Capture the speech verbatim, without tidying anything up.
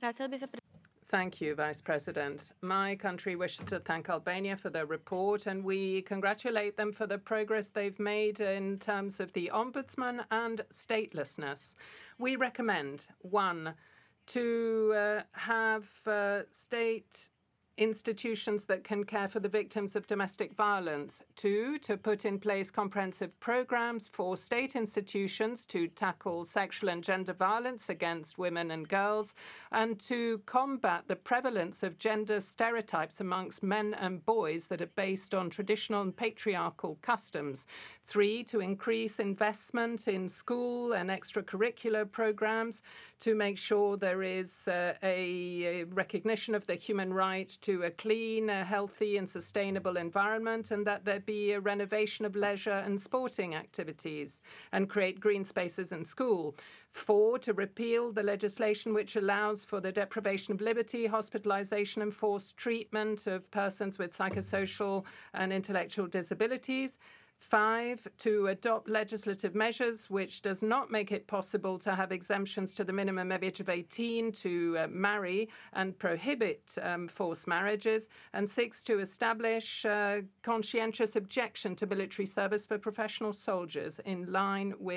Thank you, Vice President. My country wishes to thank Albania for their report, and we congratulate them for the progress they've made in terms of the Ombudsman and statelessness. We recommend, one, to uh, have uh, state institutions that can care for the victims of domestic violence. Two, to put in place comprehensive programs for state institutions to tackle sexual and gender violence against women and girls, and to combat the prevalence of gender stereotypes amongst men and boys that are based on traditional and patriarchal customs. Three, to increase investment in school and extracurricular programs to make sure there is uh, a recognition of the human right to a clean, a healthy, and sustainable environment, and that there be a renovation of leisure and sporting activities and create green spaces in school. Four, to repeal the legislation which allows for the deprivation of liberty, hospitalization, and forced treatment of persons with psychosocial and intellectual disabilities. Five, to adopt legislative measures which does not make it possible to have exemptions to the minimum age of eighteen to uh, marry and prohibit um, forced marriages. And six, to establish uh, conscientious objection to military service for professional soldiers in line with